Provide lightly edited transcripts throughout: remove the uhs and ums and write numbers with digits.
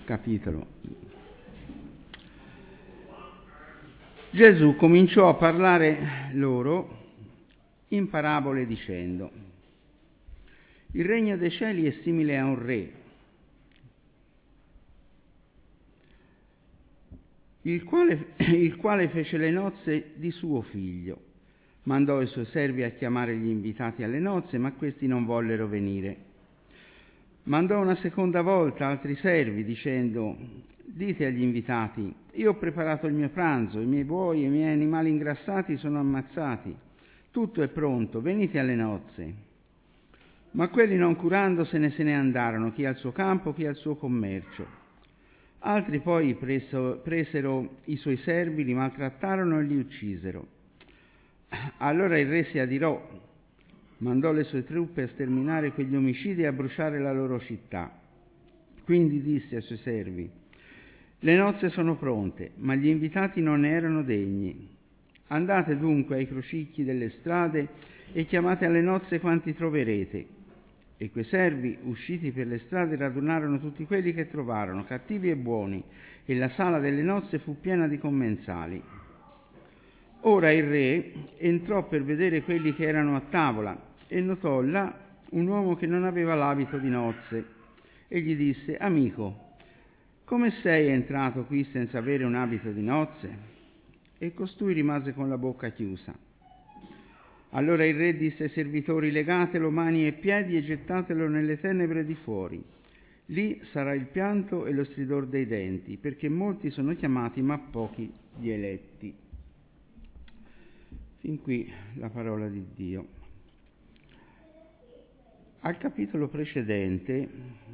capitolo. Gesù cominciò a parlare loro in parabole dicendo: il regno dei cieli è simile a un re, il quale fece le nozze di suo figlio. Mandò i suoi servi a chiamare gli invitati alle nozze, ma questi non vollero venire. Mandò una seconda volta altri servi, dicendo: dite agli invitati, io ho preparato il mio pranzo, i miei buoi e i miei animali ingrassati sono ammazzati, tutto è pronto, venite alle nozze. Ma quelli, non curandosene, se ne andarono, chi al suo campo, chi al suo commercio. Altri poi presero i suoi servi, li maltrattarono e li uccisero. Allora il re si adirò, mandò le sue truppe a sterminare quegli omicidi e a bruciare la loro città. Quindi disse ai suoi servi: le nozze sono pronte, ma gli invitati non ne erano degni. Andate dunque ai crocicchi delle strade e chiamate alle nozze quanti troverete. E quei servi, usciti per le strade, radunarono tutti quelli che trovarono, cattivi e buoni, e la sala delle nozze fu piena di commensali. Ora il re entrò per vedere quelli che erano a tavola e notò là un uomo che non aveva l'abito di nozze e gli disse: amico, come sei entrato qui senza avere un abito di nozze? E costui rimase con la bocca chiusa. Allora il re disse ai servitori: legatelo mani e piedi e gettatelo nelle tenebre di fuori. Lì sarà il pianto e lo stridor dei denti, perché molti sono chiamati ma pochi gli eletti. Fin qui la parola di Dio. Al capitolo precedente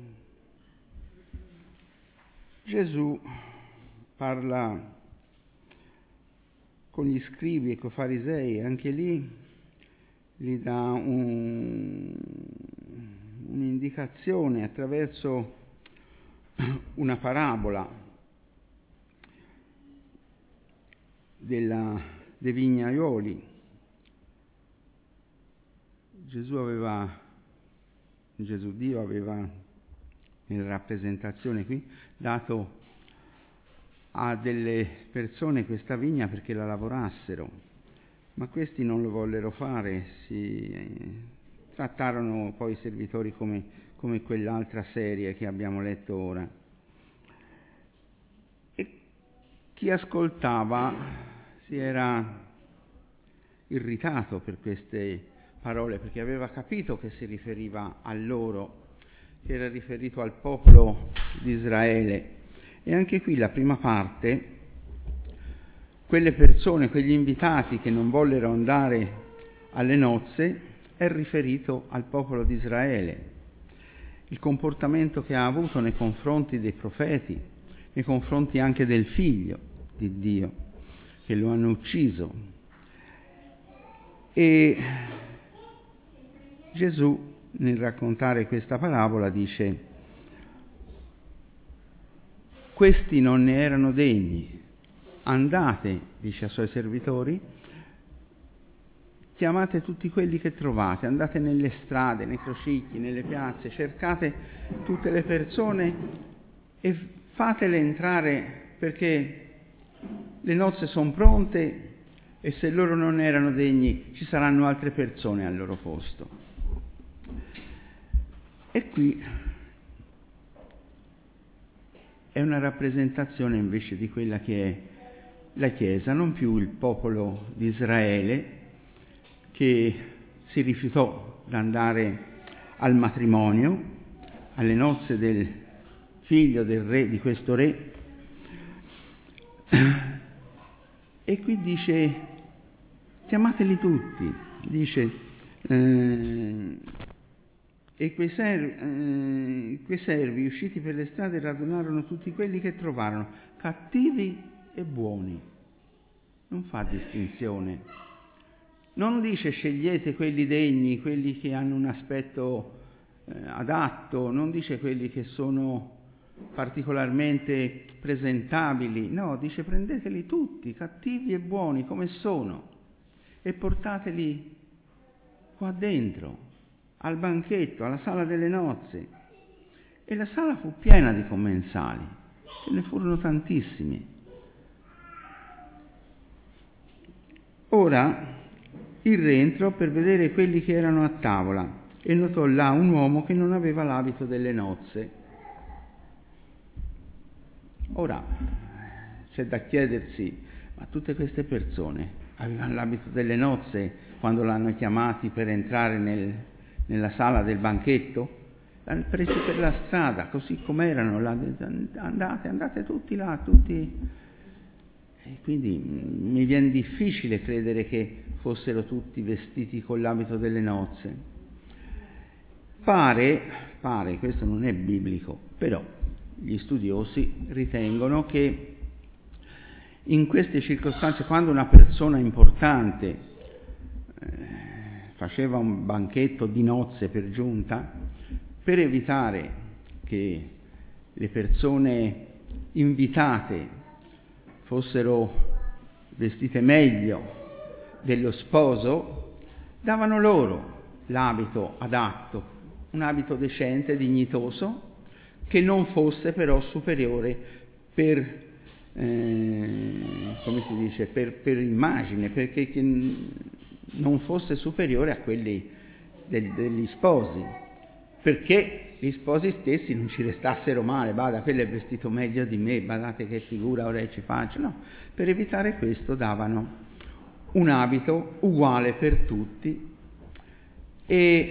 Gesù parla con gli scribi e con i farisei, anche lì gli dà un'indicazione attraverso una parabola dei vignaioli. Dio aveva nella rappresentazione qui dato a delle persone questa vigna perché la lavorassero, ma questi non lo vollero fare, trattarono poi i servitori come quell'altra serie che abbiamo letto ora. E chi ascoltava si era irritato per queste parole, perché aveva capito che si riferiva a loro, che era riferito al popolo di Israele. E anche qui la prima parte, quelle persone, quegli invitati che non vollero andare alle nozze, è riferito al popolo di Israele. Il comportamento che ha avuto nei confronti dei profeti, nei confronti anche del figlio di Dio, che lo hanno ucciso. E Gesù, nel raccontare questa parabola, dice: questi non ne erano degni. Andate, dice ai suoi servitori, chiamate tutti quelli che trovate, andate nelle strade, nei crocicchi, nelle piazze, cercate tutte le persone e fatele entrare, perché le nozze sono pronte e se loro non erano degni ci saranno altre persone al loro posto. E qui è una rappresentazione invece di quella che è la Chiesa, non più il popolo di Israele che si rifiutò di andare al matrimonio, alle nozze del figlio del re, di questo re. E qui dice: chiamateli tutti, dice, e quei servi usciti per le strade radunarono tutti quelli che trovarono, cattivi e buoni. Non fa distinzione. Non dice scegliete quelli degni, quelli che hanno un aspetto adatto, non dice quelli che sono particolarmente presentabili, no, dice prendeteli tutti, cattivi e buoni come sono, e portateli qua dentro, al banchetto, alla sala delle nozze. E la sala fu piena di commensali. Ce ne furono tantissimi. Ora il re entrò per vedere quelli che erano a tavola e notò là un uomo che non aveva l'abito delle nozze. Ora c'è da chiedersi, ma tutte queste persone avevano l'abito delle nozze quando l'hanno chiamati per entrare nella sala del banchetto? L'hanno presi per la strada, così com'erano, andate tutti là, tutti. E quindi mi viene difficile credere che fossero tutti vestiti con l'abito delle nozze. Pare, questo non è biblico, però gli studiosi ritengono che in queste circostanze, quando una persona importante faceva un banchetto di nozze per giunta, per evitare che le persone invitate fossero vestite meglio dello sposo, davano loro l'abito adatto, un abito decente, dignitoso, che non fosse però superiore per immagine, perché non fosse superiore a quelli degli sposi, perché gli sposi stessi non ci restassero male, bada, quello è vestito meglio di me, badate che figura ora ci faccio. No, per evitare questo davano un abito uguale per tutti, e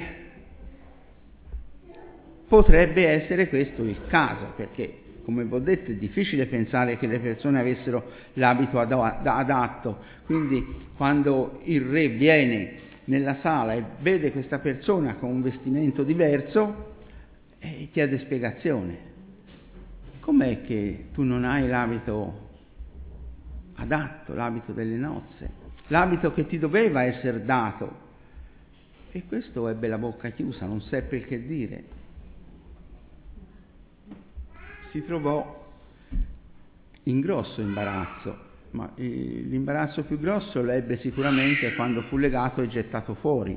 potrebbe essere questo il caso, perché, come vi ho detto, è difficile pensare che le persone avessero l'abito adatto. Quindi quando il re viene nella sala e vede questa persona con un vestimento diverso, chiede spiegazione. Com'è che tu non hai l'abito adatto, l'abito delle nozze, l'abito che ti doveva essere dato? E questo ebbe la bocca chiusa, non seppe il che dire. Si trovò in grosso imbarazzo, ma l'imbarazzo più grosso lo ebbe sicuramente quando fu legato e gettato fuori.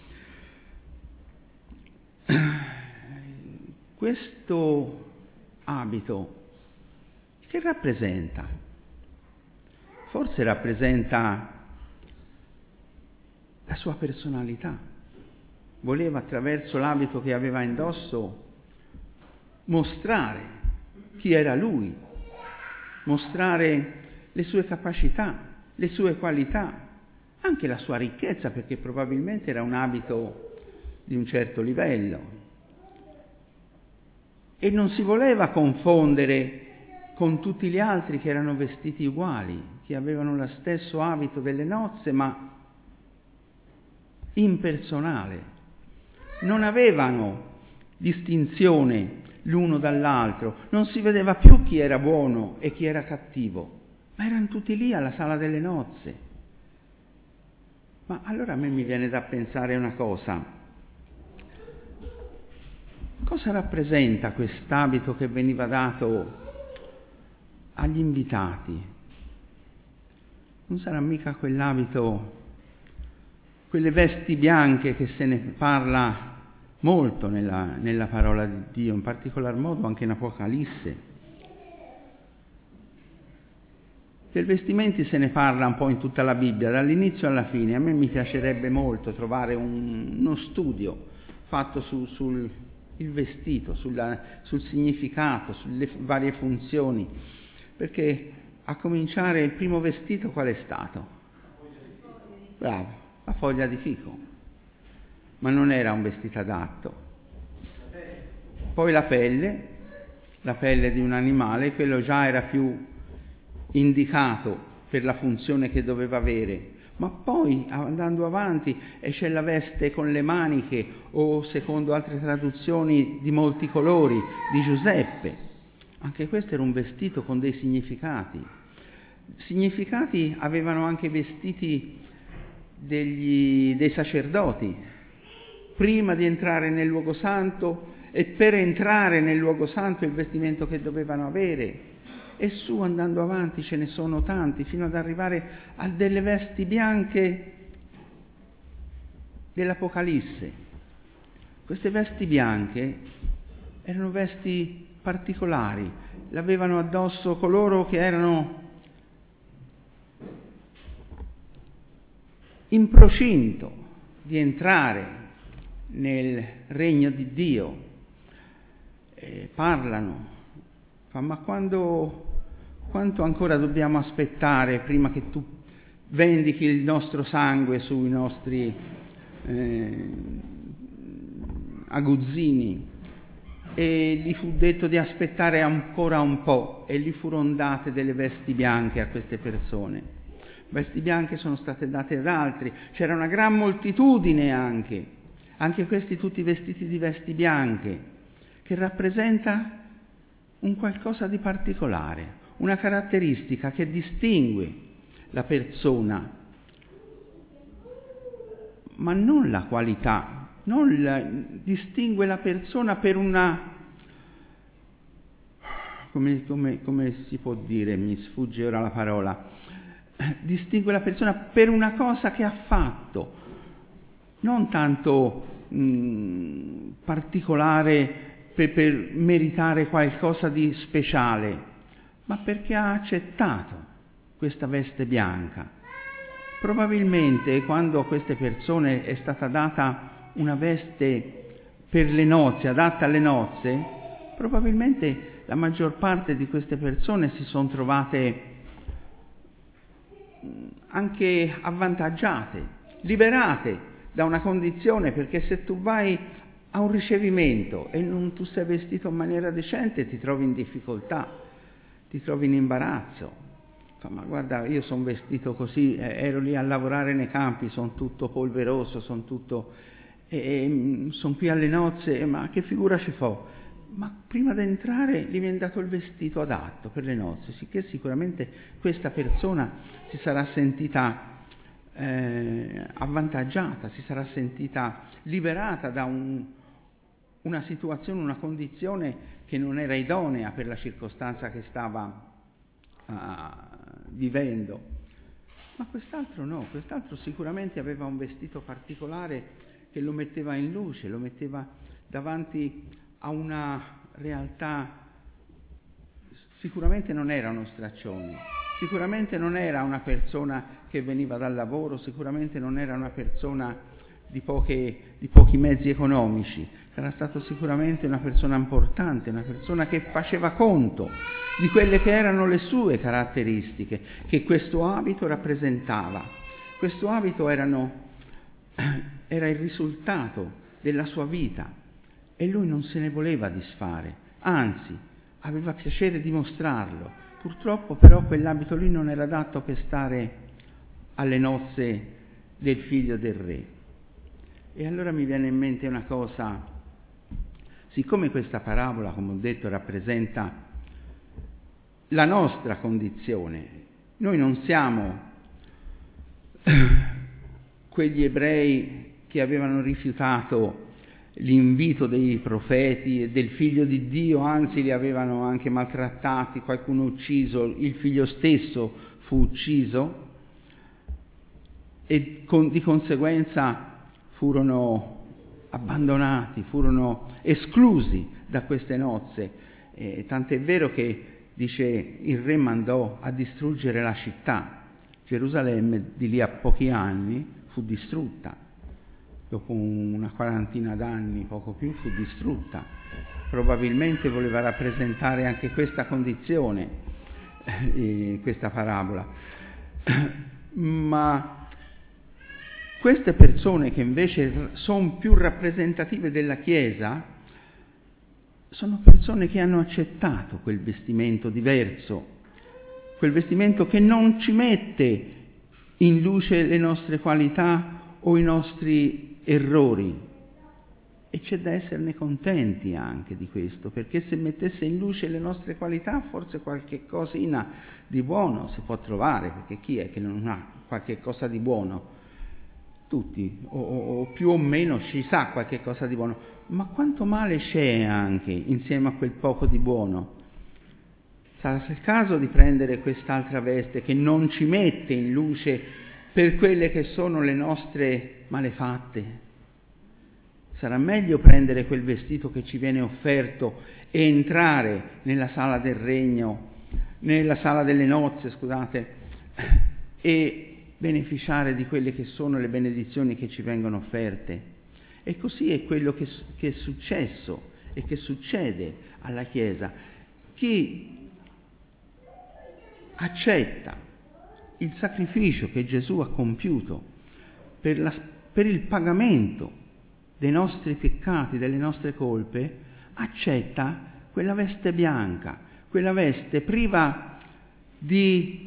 Questo abito che rappresenta? Forse rappresenta la sua personalità. Voleva, attraverso l'abito che aveva indosso, mostrare chi era lui, mostrare le sue capacità, le sue qualità, anche la sua ricchezza, perché probabilmente era un abito di un certo livello. E non si voleva confondere con tutti gli altri che erano vestiti uguali, che avevano lo stesso abito delle nozze, ma impersonale. Non avevano distinzione l'uno dall'altro, non si vedeva più chi era buono e chi era cattivo, ma erano tutti lì alla sala delle nozze. Ma allora a me mi viene da pensare una cosa: cosa rappresenta quest'abito che veniva dato agli invitati? Non sarà mica quell'abito, quelle vesti bianche che se ne parla molto nella parola di Dio, in particolar modo anche in Apocalisse. Per vestimenti se ne parla un po' in tutta la Bibbia, dall'inizio alla fine. A me mi piacerebbe molto trovare uno studio fatto sul vestito, sul significato, sulle varie funzioni, perché a cominciare il primo vestito qual è stato? Bravo, la foglia di fico. Ma non era un vestito adatto. Poi la pelle di un animale, quello già era più indicato per la funzione che doveva avere. Ma poi, andando avanti, c'è la veste con le maniche, o secondo altre traduzioni di molti colori, di Giuseppe. Anche questo era un vestito con dei significati. Significati avevano anche i vestiti dei sacerdoti, prima di entrare nel luogo santo e per entrare nel luogo santo il vestimento che dovevano avere. E su, andando avanti, ce ne sono tanti, fino ad arrivare a delle vesti bianche dell'Apocalisse. Queste vesti bianche erano vesti particolari l'avevano addosso coloro che erano in procinto di entrare nel regno di Dio. Parlano, ma quanto ancora dobbiamo aspettare prima che tu vendichi il nostro sangue sui nostri aguzzini? E gli fu detto di aspettare ancora un po', e gli furono date delle vesti bianche a queste persone. Vesti bianche sono state date ad altri, c'era una gran moltitudine anche questi tutti vestiti di vesti bianche, che rappresenta un qualcosa di particolare, una caratteristica che distingue la persona, ma non la qualità. Distingue la persona per una, come si può dire, mi sfugge ora la parola, distingue la persona per una cosa che ha fatto, non tanto particolare per meritare qualcosa di speciale, ma perché ha accettato questa veste bianca. Probabilmente quando a queste persone è stata data una veste per le nozze, adatta alle nozze, probabilmente la maggior parte di queste persone si sono trovate anche avvantaggiate, liberate da una condizione, perché se tu vai a un ricevimento e non tu sei vestito in maniera decente, ti trovi in difficoltà, ti trovi in imbarazzo. Ma guarda, io sono vestito così, ero lì a lavorare nei campi, sono tutto polveroso, sono qui alle nozze, ma che figura ci fa? Ma prima di entrare gli viene dato il vestito adatto per le nozze, sicché sicuramente questa persona si sarà sentita avvantaggiata, si sarà sentita liberata da una situazione, una condizione che non era idonea per la circostanza che stava vivendo. Ma quest'altro no, quest'altro sicuramente aveva un vestito particolare che lo metteva in luce, lo metteva davanti a una realtà. Sicuramente non era uno straccione, sicuramente non era una persona che veniva dal lavoro, sicuramente non era una persona di pochi mezzi economici, era stato sicuramente una persona importante, una persona che faceva conto di quelle che erano le sue caratteristiche, che questo abito rappresentava. Questo abito era il risultato della sua vita e lui non se ne voleva disfare, anzi aveva piacere di mostrarlo. Purtroppo però quell'abito lì non era adatto per stare alle nozze del figlio del re. E allora mi viene in mente una cosa: siccome questa parabola, come ho detto, rappresenta la nostra condizione, noi non siamo quegli ebrei che avevano rifiutato l'invito dei profeti e del figlio di Dio, anzi li avevano anche maltrattati, qualcuno ucciso, il figlio stesso fu ucciso e di conseguenza furono abbandonati, furono esclusi da queste nozze. Tant'è vero che, dice, il re mandò a distruggere la città. Gerusalemme di lì a pochi anni fu distrutta. Dopo una quarantina d'anni, poco più, fu distrutta. Probabilmente voleva rappresentare anche questa condizione, questa parabola. Ma queste persone che invece sono più rappresentative della Chiesa sono persone che hanno accettato quel vestimento diverso, quel vestimento che non ci mette in luce le nostre qualità o i nostri errori, e c'è da esserne contenti anche di questo, perché se mettesse in luce le nostre qualità forse qualche cosina di buono si può trovare, perché chi è che non ha qualche cosa di buono? Tutti, o più o meno ci sa qualche cosa di buono, ma quanto male c'è anche insieme a quel poco di buono? Sarà il caso di prendere quest'altra veste che non ci mette in luce per quelle che sono le nostre malefatte? Sarà meglio prendere quel vestito che ci viene offerto e entrare nella sala del regno, nella sala delle nozze, scusate, e beneficiare di quelle che sono le benedizioni che ci vengono offerte. E così è quello che è successo e che succede alla Chiesa. Chi accetta il sacrificio che Gesù ha compiuto per il pagamento dei nostri peccati, delle nostre colpe, accetta quella veste bianca, quella veste priva di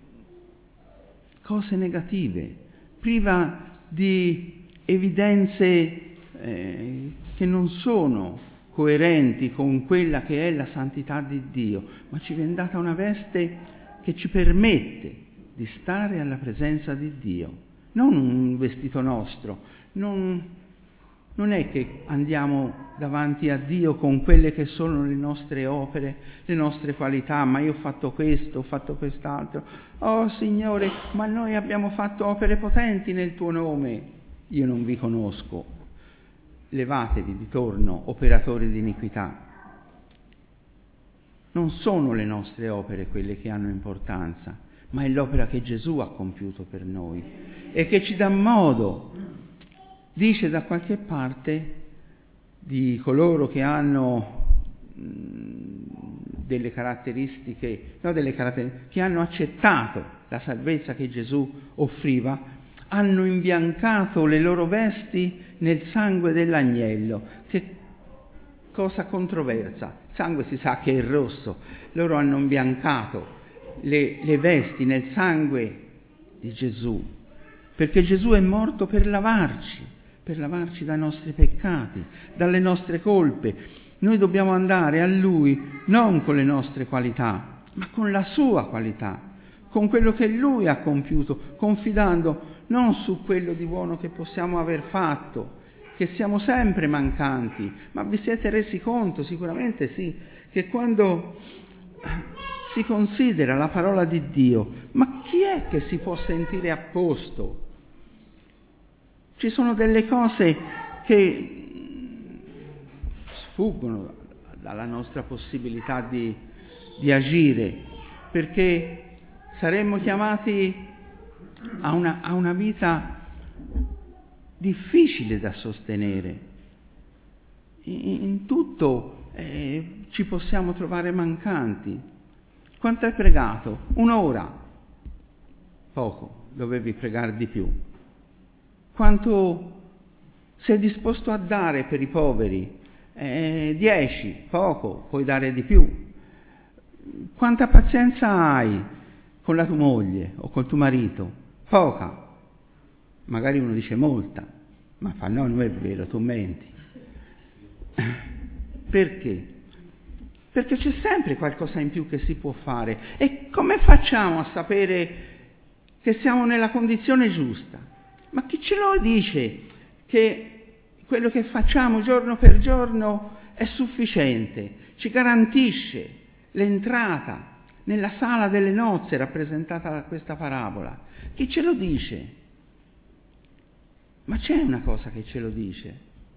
cose negative, priva di evidenze che non sono coerenti con quella che è la santità di Dio, ma ci viene data una veste che ci permette di stare alla presenza di Dio, non un vestito nostro, non è che andiamo davanti a Dio con quelle che sono le nostre opere, le nostre qualità, ma io ho fatto questo, ho fatto quest'altro. Oh Signore, ma noi abbiamo fatto opere potenti nel tuo nome. Io non vi conosco. Levatevi di torno, operatori di iniquità. Non sono le nostre opere quelle che hanno importanza, ma è l'opera che Gesù ha compiuto per noi e che ci dà modo, dice da qualche parte, di coloro che hanno delle caratteristiche, che hanno accettato la salvezza che Gesù offriva, hanno imbiancato le loro vesti nel sangue dell'agnello. Che cosa controversa? Il sangue si sa che è rosso. Loro hanno imbiancato le vesti nel sangue di Gesù, perché Gesù è morto per lavarci dai nostri peccati, dalle nostre colpe. Noi dobbiamo andare a Lui non con le nostre qualità, ma con la Sua qualità, con quello che Lui ha compiuto, confidando non su quello di buono che possiamo aver fatto, che siamo sempre mancanti. Ma vi siete resi conto, sicuramente sì, che quando si considera la parola di Dio, ma chi è che si può sentire a posto? Ci sono delle cose che sfuggono dalla nostra possibilità di agire, perché saremmo chiamati a una vita difficile da sostenere. In tutto ci possiamo trovare mancanti. Quanto hai pregato? 1 ora? Poco, dovevi pregare di più. Quanto sei disposto a dare per i poveri? 10, poco, puoi dare di più. Quanta pazienza hai con la tua moglie o col tuo marito? Poca. Magari uno dice molta, ma fa no, non è vero, tu menti. Perché? Perché c'è sempre qualcosa in più che si può fare. E come facciamo a sapere che siamo nella condizione giusta? Ma chi ce lo dice che quello che facciamo giorno per giorno è sufficiente, ci garantisce l'entrata nella sala delle nozze rappresentata da questa parabola? Chi ce lo dice? Ma c'è una cosa che ce lo dice.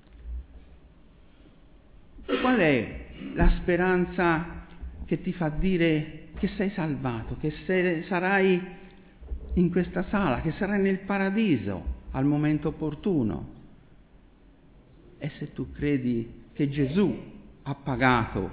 Qual è la speranza che ti fa dire che sei salvato, che sarai in questa sala, che sarai nel paradiso al momento opportuno? E se tu credi che Gesù ha pagato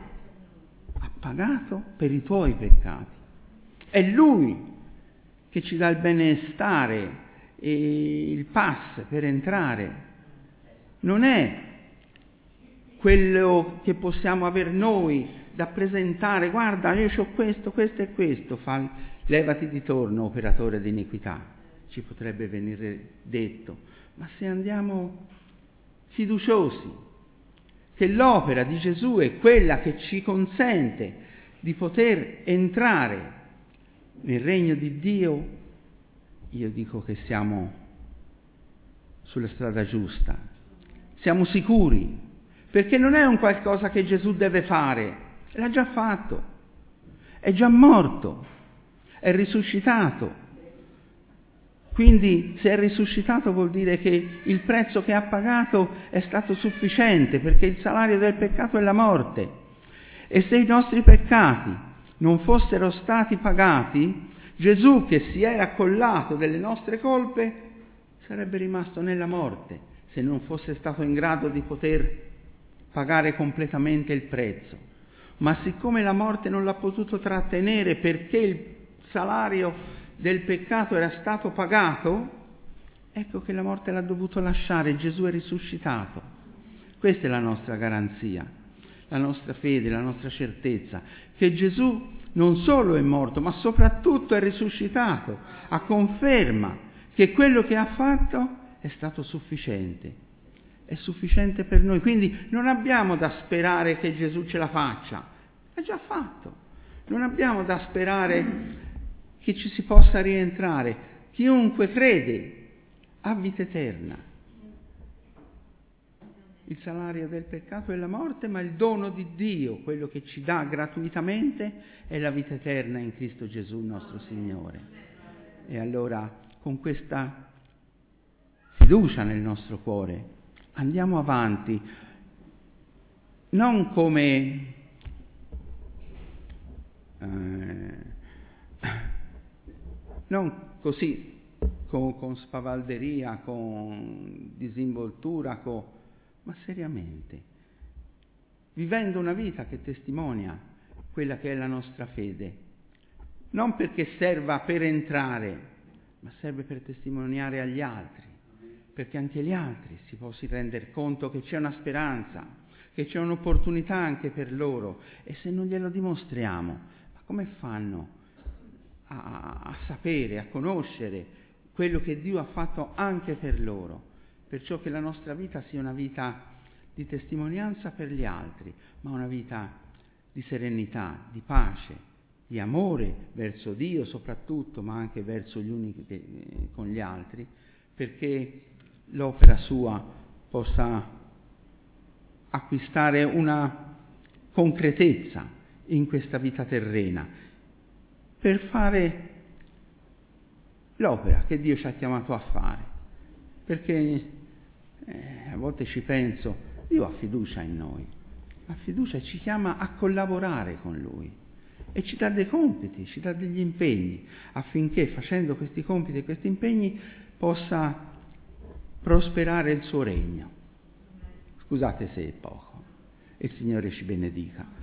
per i tuoi peccati, è Lui che ci dà il benestare e il pass per entrare, non è quello che possiamo aver noi da presentare. Guarda, io ho questo, questo e questo. Levati di torno, operatore di iniquità, ci potrebbe venire detto. Ma se andiamo fiduciosi che l'opera di Gesù è quella che ci consente di poter entrare nel regno di Dio, io dico che siamo sulla strada giusta, siamo sicuri, perché non è un qualcosa che Gesù deve fare, l'ha già fatto, è già morto, è risuscitato, Quindi se è risuscitato vuol dire che il prezzo che ha pagato è stato sufficiente, perché il salario del peccato è la morte. E se i nostri peccati non fossero stati pagati, Gesù, che si era accollato delle nostre colpe, sarebbe rimasto nella morte, se non fosse stato in grado di poter pagare completamente il prezzo. Ma siccome la morte non l'ha potuto trattenere perché il salario del peccato era stato pagato, ecco che la morte l'ha dovuto lasciare, Gesù è risuscitato. Questa è la nostra garanzia, la nostra fede, la nostra certezza, che Gesù non solo è morto, ma soprattutto è risuscitato, a conferma che quello che ha fatto è stato sufficiente, è sufficiente per noi. Quindi non abbiamo da sperare che Gesù ce la faccia, è già fatto. Non abbiamo da sperare che ci si possa rientrare. Chiunque crede ha vita eterna. Il salario del peccato è la morte, ma il dono di Dio, quello che ci dà gratuitamente, è la vita eterna in Cristo Gesù nostro Signore. E allora, con questa fiducia nel nostro cuore, andiamo avanti, non come non così, con spavalderia, con disinvoltura, ma seriamente, vivendo una vita che testimonia quella che è la nostra fede, non perché serva per entrare, ma serve per testimoniare agli altri, perché anche gli altri si possano rendere conto che c'è una speranza, che c'è un'opportunità anche per loro, e se non glielo dimostriamo, ma come fanno a sapere, a conoscere quello che Dio ha fatto anche per loro? Perciò che la nostra vita sia una vita di testimonianza per gli altri, ma una vita di serenità, di pace, di amore verso Dio soprattutto, ma anche verso gli uni con gli altri, perché l'opera sua possa acquistare una concretezza in questa vita terrena, per fare l'opera che Dio ci ha chiamato a fare. Perché a volte ci penso, Dio ha fiducia in noi, ha fiducia e ci chiama a collaborare con Lui e ci dà dei compiti, ci dà degli impegni, affinché facendo questi compiti e questi impegni possa prosperare il suo regno. Scusate se è poco, e il Signore ci benedica.